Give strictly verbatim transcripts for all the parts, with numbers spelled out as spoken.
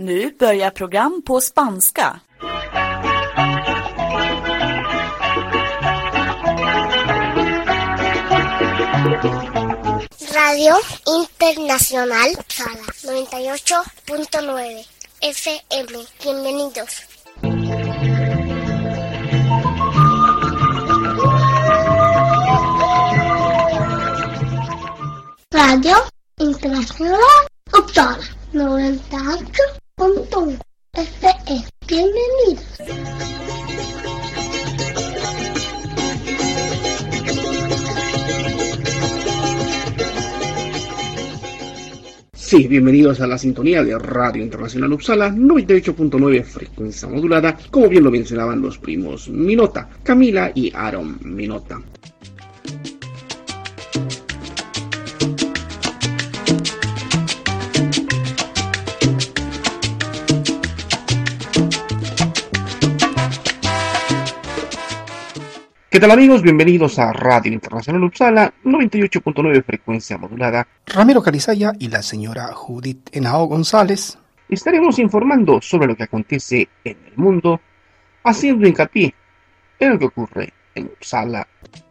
Nu börjar program på spanska. Radio Internacional Upsala noventa y ocho punto nueve F M. Bienvenidos. Radio Internacional Upsala noventa y ocho punto uno F M. Bienvenidos. Sí, bienvenidos a la sintonía de Radio Internacional Upsala noventa y ocho punto nueve frecuencia modulada, como bien lo mencionaban los primos Minota, Camila y Aaron Minota. ¿Qué tal amigos? Bienvenidos a Radio Internacional Upsala noventa y ocho punto nueve frecuencia modulada. Ramiro Calizaya y la señora Judith Henao González estaremos informando sobre lo que acontece en el mundo, haciendo hincapié en lo que ocurre en Upsala.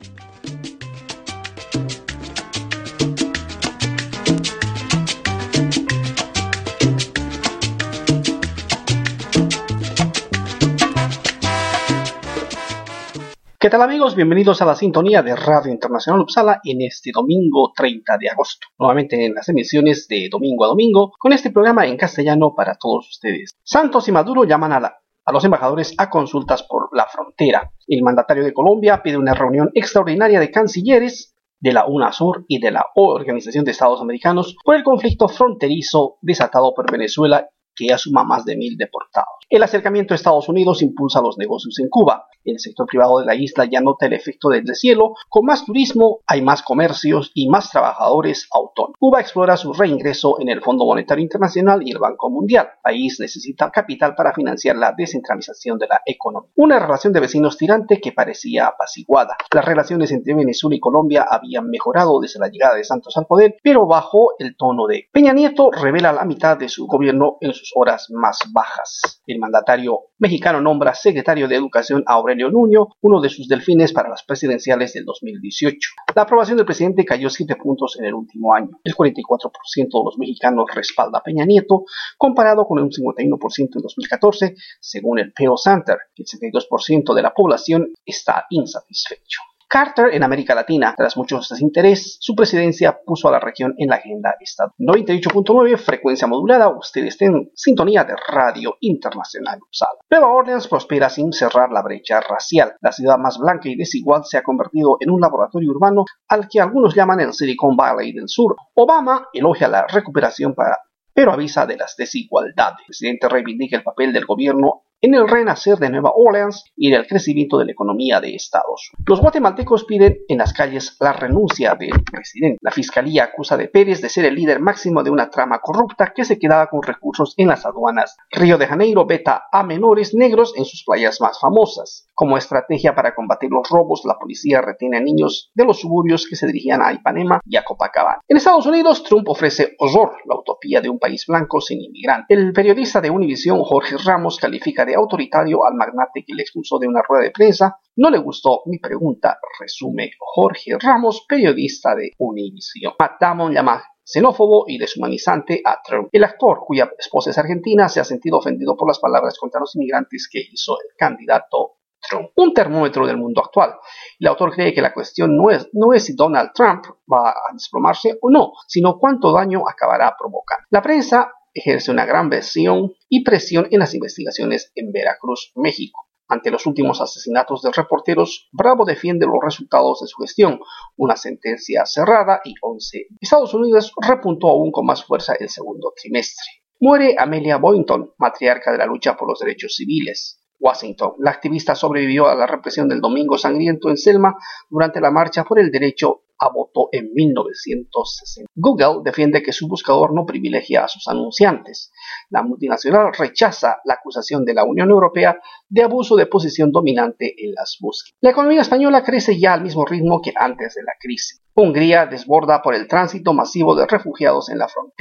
¿Qué tal amigos? Bienvenidos a la sintonía de Radio Internacional Upsala en este domingo treinta de agosto. Nuevamente en las emisiones de domingo a domingo, con este programa en castellano para todos ustedes. Santos y Maduro llaman a, la, a los embajadores a consultas por la frontera. El mandatario de Colombia pide una reunión extraordinaria de cancilleres de la UNASUR y de la Organización de Estados Americanos por el conflicto fronterizo desatado por Venezuela, que ya suma más de mil deportados. El acercamiento a Estados Unidos impulsa los negocios en Cuba. El sector privado de la isla ya nota el efecto del deshielo. Con más turismo hay más comercios y más trabajadores autónomos. Cuba explora su reingreso en el Fondo Monetario Internacional y el Banco Mundial. El país necesita capital para financiar la descentralización de la economía. Una relación de vecinos tirante que parecía apaciguada. Las relaciones entre Venezuela y Colombia habían mejorado desde la llegada de Santos al poder, pero bajó el tono de Peña Nieto revela la mitad de su gobierno en sus horas más bajas. El mandatario mexicano nombra secretario de Educación a Aurelio Nuño, uno de sus delfines para las presidenciales del dos mil dieciocho. La aprobación del presidente cayó siete puntos en el último año. El cuarenta y cuatro por ciento de los mexicanos respalda a Peña Nieto, comparado con un cincuenta y uno por ciento en dos mil catorce, según el Pew Center. El setenta y dos por ciento de la población está insatisfecho. Carter en América Latina. Tras muchos desinterés, su presidencia puso a la región en la agenda estadounidense. noventa y ocho punto nueve frecuencia modulada. Ustedes estén en sintonía de Radio Internacional Upsala. Nueva Orleans prospera sin cerrar la brecha racial. La ciudad más blanca y desigual se ha convertido en un laboratorio urbano al que algunos llaman el Silicon Valley del Sur. Obama elogia la recuperación para, pero avisa de las desigualdades. El presidente reivindica el papel del gobierno en el renacer de Nueva Orleans y del crecimiento de la economía de Estados Unidos. Los guatemaltecos piden en las calles la renuncia del presidente. La fiscalía acusa de Pérez de ser el líder máximo de una trama corrupta que se quedaba con recursos en las aduanas. Río de Janeiro veta a menores negros en sus playas más famosas. Como estrategia para combatir los robos, la policía retiene a niños de los suburbios que se dirigían a Ipanema y a Copacabana. En Estados Unidos, Trump ofrece horror, la utopía de un país blanco sin inmigrantes. El periodista de Univisión, Jorge Ramos, califica de autoritario al magnate que le expulsó de una rueda de prensa. No le gustó mi pregunta, resume Jorge Ramos, periodista de Univisión. Matt Damon llama xenófobo y deshumanizante a Trump. El actor, cuya esposa es argentina, se ha sentido ofendido por las palabras contra los inmigrantes que hizo el candidato Trump. Un termómetro del mundo actual. El autor cree que la cuestión no es, no es si Donald Trump va a desplomarse o no, sino cuánto daño acabará provocando. La prensa ejerce una gran presión y presión en las investigaciones en Veracruz, México. Ante los últimos asesinatos de reporteros, Bravo defiende los resultados de su gestión, una sentencia cerrada y once. Estados Unidos repuntó aún con más fuerza el segundo trimestre. Muere Amelia Boynton, matriarca de la lucha por los derechos civiles. Washington. La activista sobrevivió a la represión del Domingo Sangriento en Selma durante la marcha por el derecho a voto en mil novecientos sesenta. Google defiende que su buscador no privilegia a sus anunciantes. La multinacional rechaza la acusación de la Unión Europea de abuso de posición dominante en las búsquedas. La economía española crece ya al mismo ritmo que antes de la crisis. Hungría desborda por el tránsito masivo de refugiados en la frontera.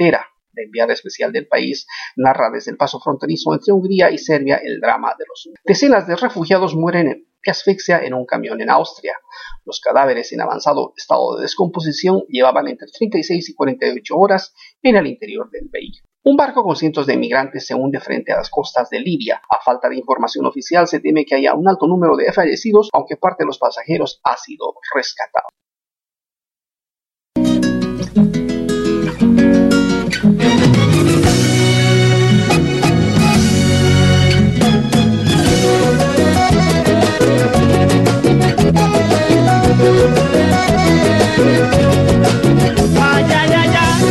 La enviada especial del país narra desde el paso fronterizo entre Hungría y Serbia el drama de los decenas de refugiados mueren de asfixia en un camión en Austria. Los cadáveres en avanzado estado de descomposición llevaban entre treinta y seis y cuarenta y ocho horas en el interior del vehículo. Un barco con cientos de migrantes se hunde frente a las costas de Libia. A falta de información oficial, se teme que haya un alto número de fallecidos, aunque parte de los pasajeros ha sido rescatado. Ay, ay, ay, ay.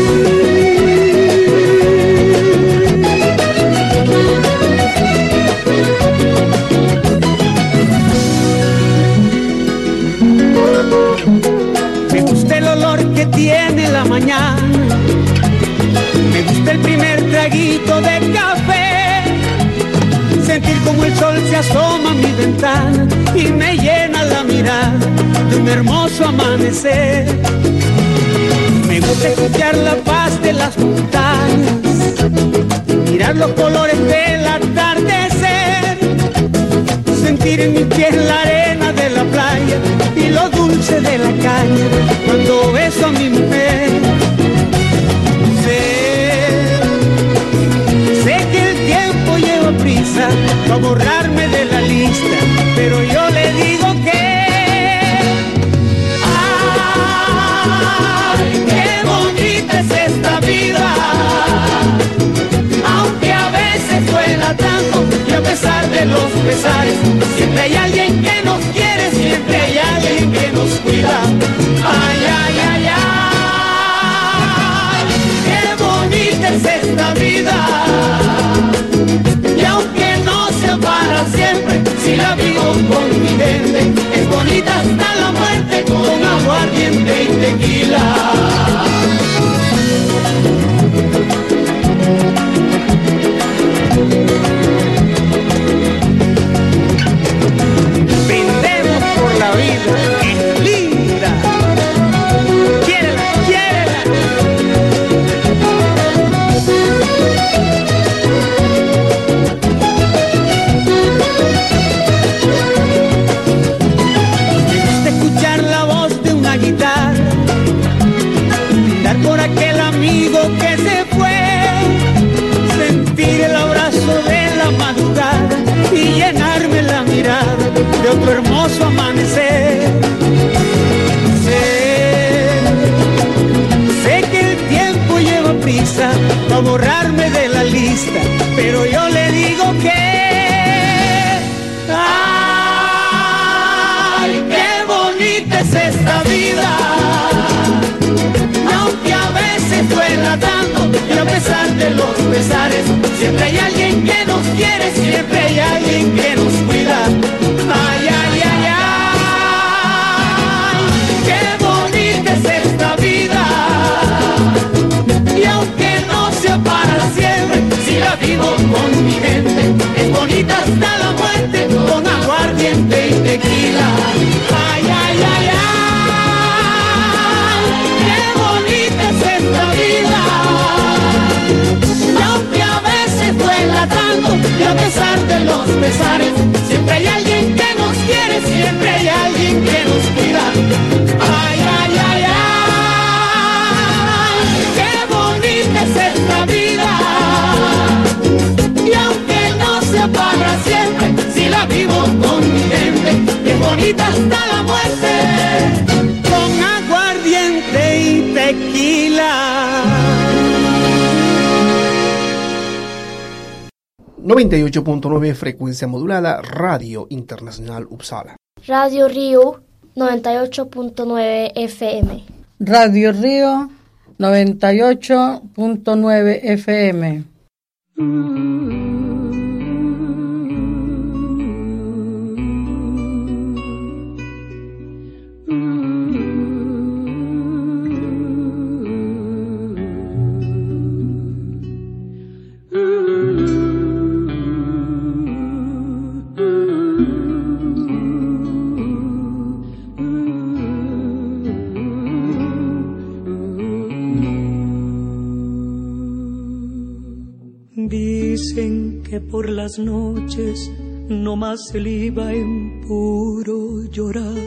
Me gusta el olor que tiene la mañana, me gusta el primer traguito de café, sentir como el sol se asoma a mi ventana y me llena la mirada de un hermoso amanecer. Me gusta escuchar la paz de las montañas, mirar los colores del atardecer, sentir en mis pies la arena de la playa y lo dulce de la caña cuando beso a mi mujer. Sé, sé que el tiempo lleva prisa para borrarme de la lista, pero yo le digo que ¡ay, qué bonita es esta vida! Aunque a veces duela tanto y a pesar de los pesares, siempre hay alguien que nos quiere, siempre hay alguien que nos cuida. ¡Ay, ay, ay, ay! ¡Qué bonita es esta vida! Y aunque no sea para siempre, si la vivo con mi gente, es bonita hasta la muerte con aguardiente y tequila. Brindemos por la vida, es linda. Quiérela, quiérela. Me gusta escuchar la voz de una guitarra, brindar por aquel amigo que se fue, sentir el abrazo de la madrugada y llenarme la mirada de otro hermoso amanecer. Sé, sé que el tiempo lleva prisa para borrarme de la lista, pero yo le digo que ¡ay, qué bonita es esta vida! Aunque a veces duela tanto y a pesar de los pesares, siempre hay alguien que nos quiere, siempre hay alguien que nos cuida. Ay, ay, ay, ay, qué bonita es esta vida. Y aunque no sea para siempre, si la vivo con mi gente, es bonita hasta la muerte con aguardiente y tequila. Ay, ay, ay, ay, qué bonita es esta vida. Y aunque a veces duela tanto y a pesar de los pesares, siempre hay alguien que nos quiere, siempre hay alguien que nos cuida. Ay, ay, ay, ay, qué bonita es esta vida. Y aunque no sea para siempre, si la vivo con mi gente, es bonita hasta la muerte con aguardiente y tequila. noventa y ocho punto nueve frecuencia modulada, Radio Internacional Uppsala. Radio Río noventa y ocho punto nueve F M. Radio Río noventa y ocho punto nueve F M. Dicen que por las noches no más se le iba en puro llorar.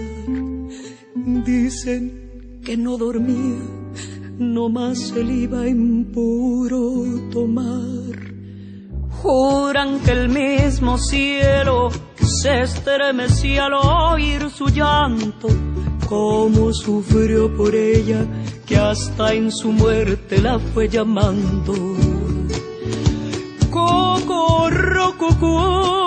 Dicen que no dormía, no más se le iba en puro tomar. Juran que el mismo cielo se estremecía al oír su llanto, cómo sufrió por ella, que hasta en su muerte la fue llamando. Cocorro, coco.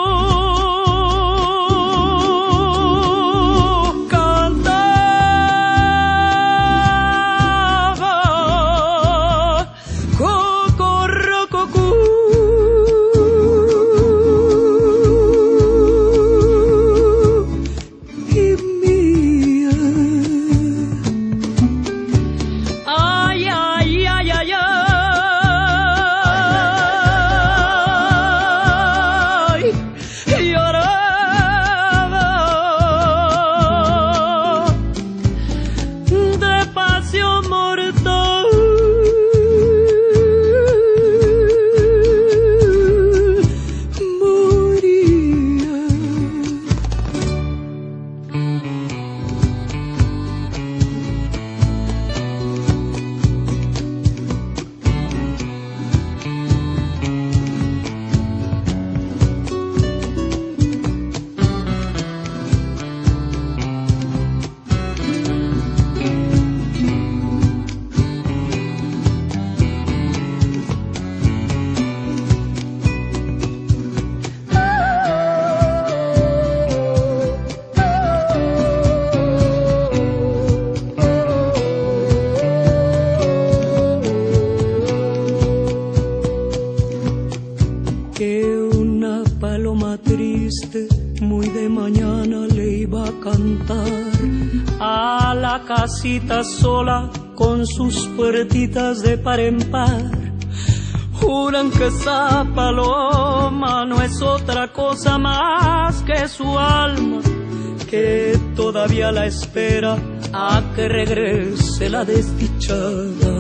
Casita sola con sus puertitas de par en par. Juran que esa paloma no es otra cosa más que su alma, que todavía la espera a que regrese la desdichada.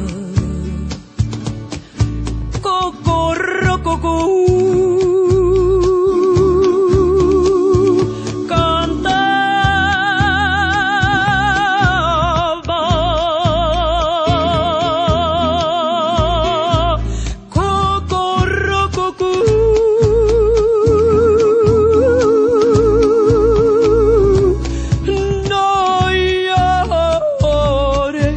Cocorro, coco.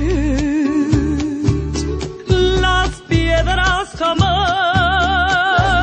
Jamás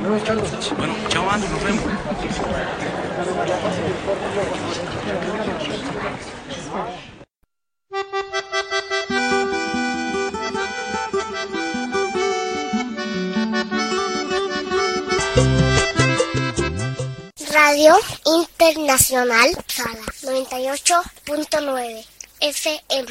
Bueno, chao, Andy, nos vemos. Radio Internacional Sala noventa y ocho punto nueve F M.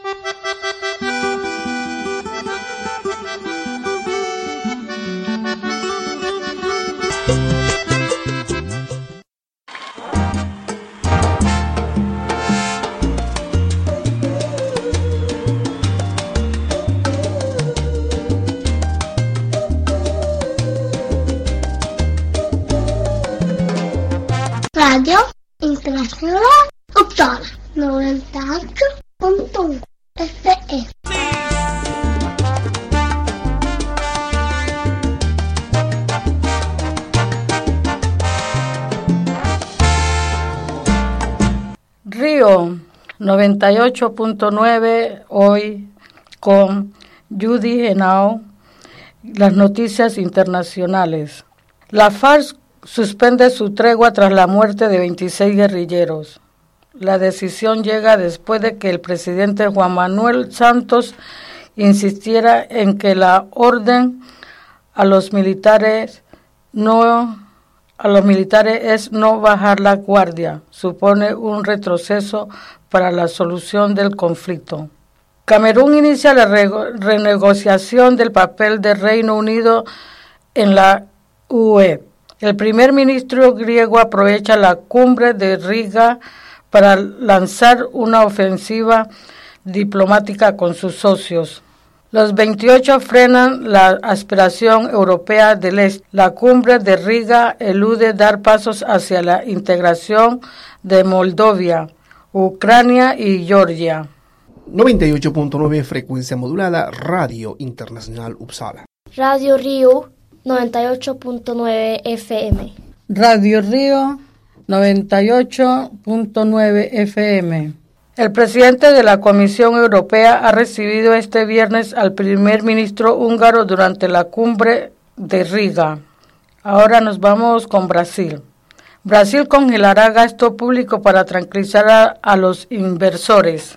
Radio Internacional Uppsala noventa y ocho punto uno F M. Río noventa y ocho punto nueve hoy con Judy Henao, las noticias internacionales. La FARC suspende su tregua tras la muerte de veintiséis guerrilleros. La decisión llega después de que el presidente Juan Manuel Santos insistiera en que la orden a los militares no a los militares es no bajar la guardia. Supone un retroceso para la solución del conflicto. Camerún inicia la re- renegociación del papel del Reino Unido en la U E. El primer ministro griego aprovecha la cumbre de Riga para lanzar una ofensiva diplomática con sus socios. Los veintiocho frenan la aspiración europea del Este. La cumbre de Riga elude dar pasos hacia la integración de Moldavia, Ucrania y Georgia. noventa y ocho punto nueve frecuencia modulada, Radio Internacional Uppsala. Radio Río noventa y ocho punto nueve F M. Radio Río noventa y ocho punto nueve F M. El presidente de la Comisión Europea ha recibido este viernes al primer ministro húngaro durante la cumbre de Riga. Ahora nos vamos con Brasil. Brasil congelará gasto público para tranquilizar a, a los inversores.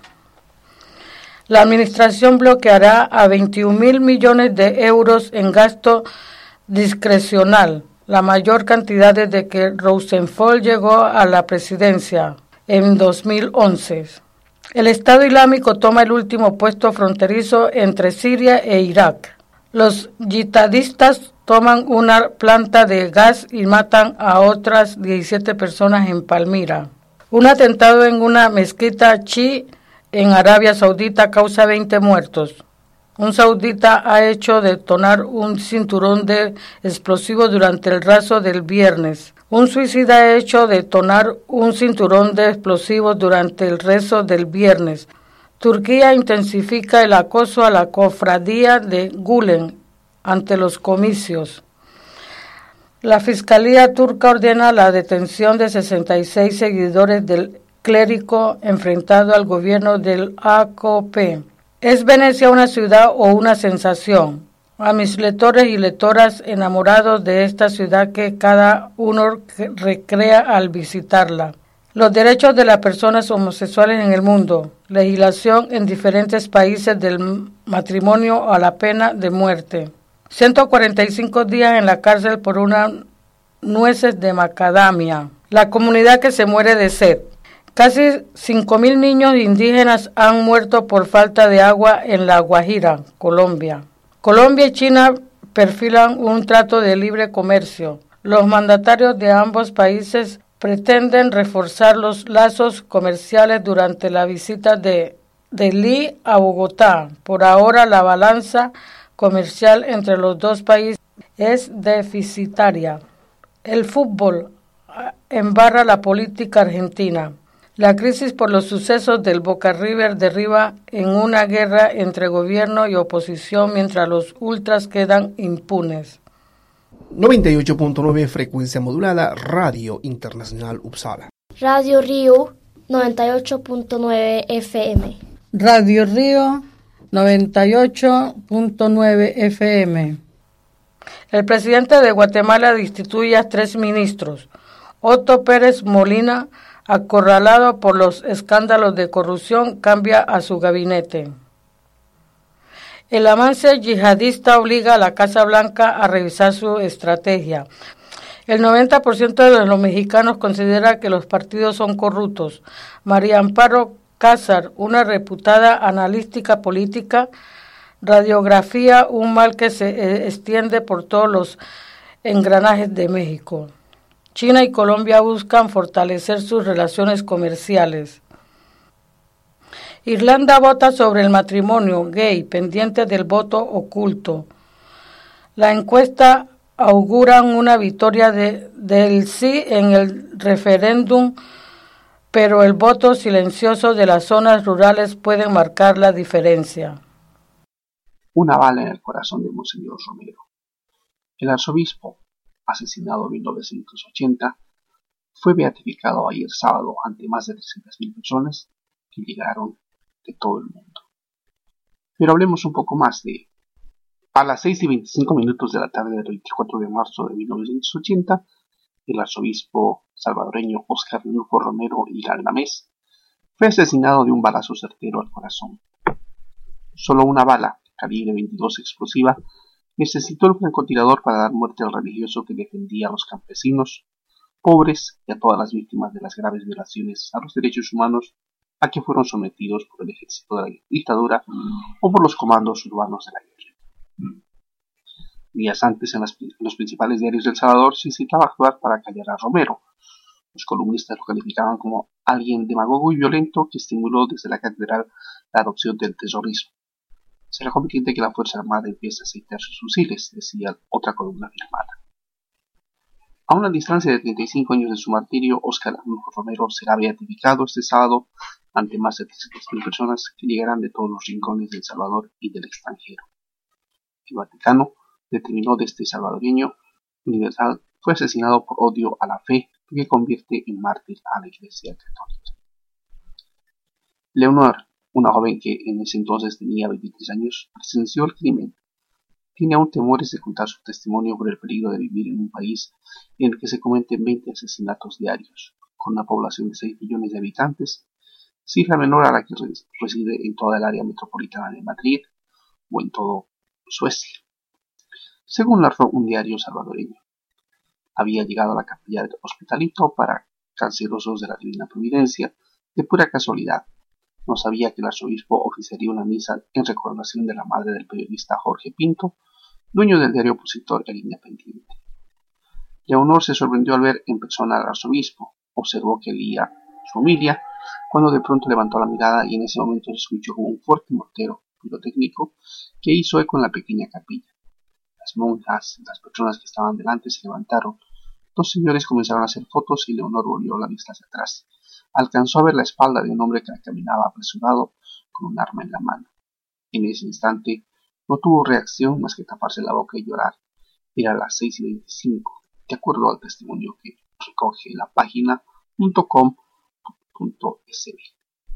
La administración bloqueará a veintiún mil millones de euros en gasto discrecional, la mayor cantidad desde que Rosenthal llegó a la presidencia en dos mil once. El Estado Islámico toma el último puesto fronterizo entre Siria e Irak. Los yihadistas toman una planta de gas y matan a otras diecisiete personas en Palmira. Un atentado en una mezquita chií en Arabia Saudita causa veinte muertos. Un saudita ha hecho detonar un cinturón de explosivos durante el raso del viernes. Un suicida ha hecho detonar un cinturón de explosivos durante el rezo del viernes. Turquía intensifica el acoso a la cofradía de Gülen ante los comicios. La Fiscalía turca ordena la detención de sesenta y seis seguidores del clérigo enfrentado al gobierno del A K P. ¿Es Venecia una ciudad o una sensación? A mis lectores y lectoras enamorados de esta ciudad que cada uno recrea al visitarla. Los derechos de las personas homosexuales en el mundo. Legislación en diferentes países del matrimonio a la pena de muerte. ciento cuarenta y cinco días en la cárcel por unas nueces de macadamia. La comunidad que se muere de sed. Casi cinco mil niños indígenas han muerto por falta de agua en La Guajira, Colombia. Colombia y China perfilan un trato de libre comercio. Los mandatarios de ambos países pretenden reforzar los lazos comerciales durante la visita de Delhi a Bogotá. Por ahora, la balanza comercial entre los dos países es deficitaria. El fútbol embarra la política argentina. La crisis por los sucesos del Boca River derriba en una guerra entre gobierno y oposición mientras los ultras quedan impunes. noventa y ocho punto nueve frecuencia modulada, Radio Internacional Uppsala. Radio Río noventa y ocho punto nueve F M. Radio Río noventa y ocho punto nueve F M. El presidente de Guatemala destituye a tres ministros. Otto Pérez Molina, acorralado por los escándalos de corrupción, cambia a su gabinete. El avance yihadista obliga a la Casa Blanca a revisar su estrategia. El noventa por ciento de los mexicanos considera que los partidos son corruptos. María Amparo Cázar, una reputada analítica política, radiografía un mal que se extiende por todos los engranajes de México. China y Colombia buscan fortalecer sus relaciones comerciales. Irlanda vota sobre el matrimonio gay, pendiente del voto oculto. La encuesta augura una victoria de, del sí en el referéndum, pero el voto silencioso de las zonas rurales puede marcar la diferencia. Una bala en el corazón de Monseñor Romero. El arzobispo, asesinado en mil novecientos ochenta, fue beatificado ayer sábado ante más de trescientas mil personas que llegaron de todo el mundo. Pero hablemos un poco más de él. A las seis y veinticinco minutos de la tarde del veinticuatro de marzo de mil novecientos ochenta, el arzobispo salvadoreño Óscar Nulfo Romero y Galdamés fue asesinado de un balazo certero al corazón. Solo una bala, calibre veintidós explosiva, necesitó el francotirador para dar muerte al religioso que defendía a los campesinos, pobres y a todas las víctimas de las graves violaciones a los derechos humanos a que fueron sometidos por el ejército de la dictadura o por los comandos urbanos de la guerra. Días antes, en, las, en los principales diarios de El Salvador se incitaba a actuar para callar a Romero. Los columnistas lo calificaban como alguien demagogo y violento que estimuló desde la catedral la adopción del terrorismo. Será conveniente que la Fuerza Armada empiece a aceitar sus fusiles, decía otra columna firmada. A una distancia de treinta y cinco años de su martirio, Óscar Arnulfo Romero será beatificado este sábado ante más de trescientas mil personas que llegarán de todos los rincones de El Salvador y del extranjero. El Vaticano determinó de este salvadoreño universal fue asesinado por odio a la fe, que convierte en mártir a la Iglesia Católica. Leonor, una joven que en ese entonces tenía veintitrés años, presenció el crimen. Tiene aún temores de contar su testimonio por el peligro de vivir en un país en el que se cometen veinte asesinatos diarios, con una población de seis millones de habitantes, cifra menor a la que reside en toda el área metropolitana de Madrid o en todo Suecia. Según narró un diario salvadoreño, había llegado a la capilla del Hospitalito para cancerosos de la Divina Providencia de pura casualidad. No sabía que el arzobispo oficiaría una misa en recordación de la madre del periodista Jorge Pinto, dueño del diario opositor El Independiente. Leonor se sorprendió al ver en persona al arzobispo, observó que leía su homilia, cuando de pronto levantó la mirada y en ese momento se escuchó como un fuerte mortero pirotécnico que hizo eco en la pequeña capilla. Las monjas, las personas que estaban delante se levantaron, dos señores comenzaron a hacer fotos y Leonor volvió la vista hacia atrás. Alcanzó a ver la espalda de un hombre que caminaba apresurado con un arma en la mano. En ese instante no tuvo reacción más que taparse la boca y llorar. Era las seis y veinticinco, de acuerdo al testimonio que recoge la página punto com punto es be.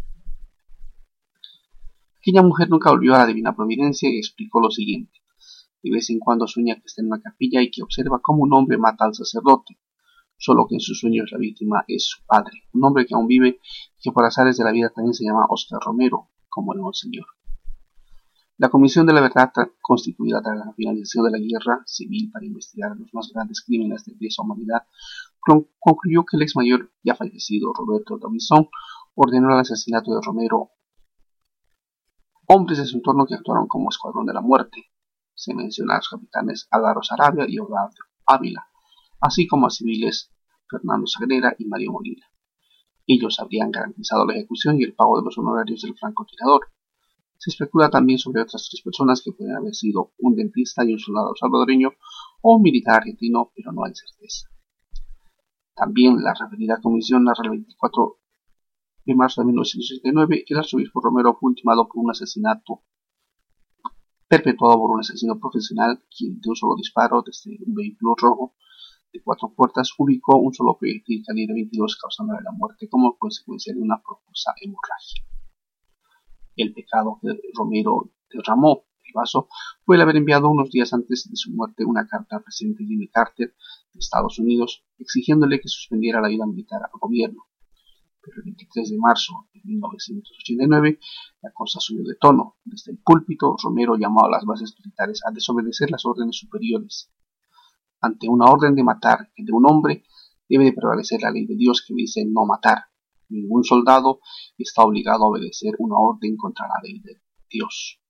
Aquella mujer nunca volvió a la Divina Providencia y explicó lo siguiente. De vez en cuando sueña que está en una capilla y que observa cómo un hombre mata al sacerdote, solo que en sus sueños la víctima es su padre, un hombre que aún vive y que por azares de la vida también se llama Óscar Romero, como el Monseñor. La Comisión de la Verdad, constituida tras la finalización de la guerra civil para investigar los más grandes crímenes de lesa humanidad, concluyó que el ex mayor ya fallecido Roberto Davison ordenó el asesinato de Romero. Hombres de su entorno que actuaron como escuadrón de la muerte. Se menciona a los capitanes Álvaro Sarabia y Obrador Ávila, así como a civiles Fernando Sagrera y Mario Molina. Ellos habrían garantizado la ejecución y el pago de los honorarios del francotirador. Se especula también sobre otras tres personas que pueden haber sido un dentista y un soldado salvadoreño o un militar argentino, pero no hay certeza. También la referida comisión narra el veinticuatro de marzo de mil novecientos sesenta y nueve el arzobispo Romero fue ultimado por un asesinato perpetuado por un asesino profesional quien de un solo disparo desde un vehículo rojo de cuatro puertas ubicó un solo proyectil calibre veintidós causándole la muerte como consecuencia de una profusa hemorragia. El pecado que Romero derramó El vaso fue el haber enviado unos días antes de su muerte una carta al presidente Jimmy Carter de Estados Unidos exigiéndole que suspendiera la ayuda militar al gobierno. Pero el veintitrés de marzo de mil novecientos ochenta y nueve la cosa subió de tono. Desde el púlpito, Romero llamó a las bases militares a desobedecer las órdenes superiores. Ante una orden de matar de un hombre, debe de prevalecer la ley de Dios que dice no matar. Ningún soldado está obligado a obedecer una orden contra la ley de Dios.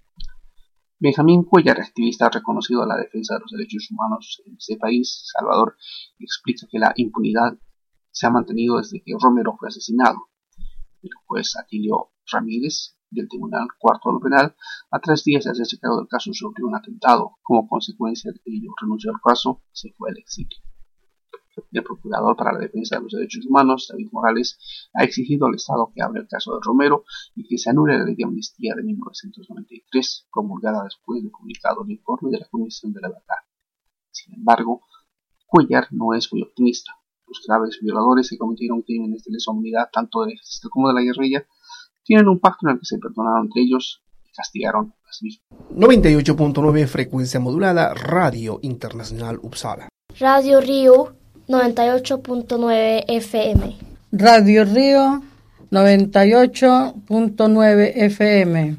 Benjamín Cuellar, activista reconocido a la defensa de los derechos humanos en ese país, Salvador, explica que la impunidad se ha mantenido desde que Romero fue asesinado. El juez Atilio Ramírez, del Tribunal Cuarto de lo Penal, a tres días de hacerse cargo del caso, sufrió un atentado. Como consecuencia de ello, renunció al caso y se fue al exilio. El procurador para la defensa de los derechos humanos, David Morales, ha exigido al Estado que abra el caso de Romero y que se anule la ley de amnistía de mil novecientos noventa y tres, promulgada después de publicado el informe de la Comisión de la Verdad. Sin embargo, Cuellar no es muy optimista. Los graves violadores que cometieron crímenes de lesa humanidad tanto del ejército como de la guerrilla tienen un pacto en el que se perdonaron entre ellos y castigaron a las víctimas. noventa y ocho punto nueve frecuencia modulada, Radio Internacional Uppsala. Radio Río noventa y ocho punto nueve F M. Radio Río noventa y ocho punto nueve F M.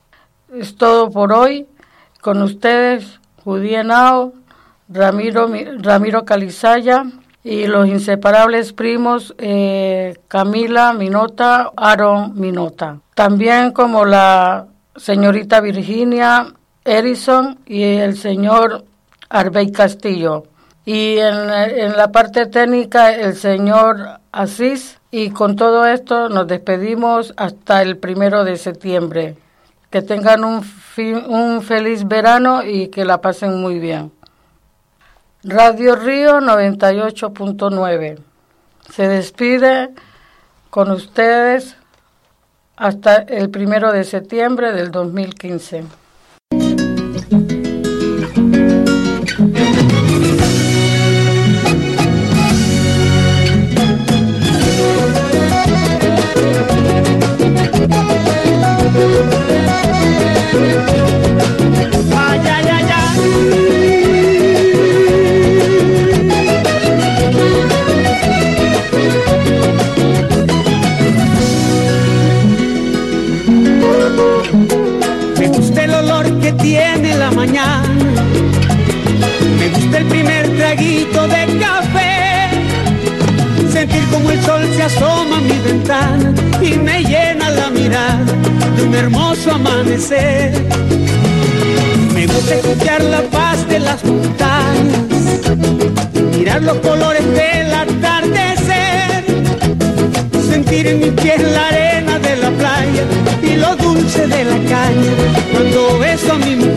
Es todo por hoy. Con ustedes, Judía Henao, Ramiro, Ramiro Calizaya y los inseparables primos eh, Camila Minota, Aaron Minota. También como la señorita Virginia Erison y el señor Arbey Castillo. Y en, en la parte técnica el señor Asís. Y con todo esto nos despedimos hasta el primero de septiembre. Que tengan un, fin, un feliz verano y que la pasen muy bien. Radio Río noventa y ocho punto nueve. Se despide con ustedes hasta el primero de septiembre del dos mil quince. Ay, ay, ay, ay. Me gusta el olor que tiene la mañana, me gusta el primer traguito de café, sentir como el sol se asoma a mi ventana y me llena la mirada de un hermoso amanecer. Me gusta escuchar la paz de las montañas, mirar los colores del atardecer, sentir en mi piel la arena de la playa y lo dulce de la caña cuando beso a mi mujer.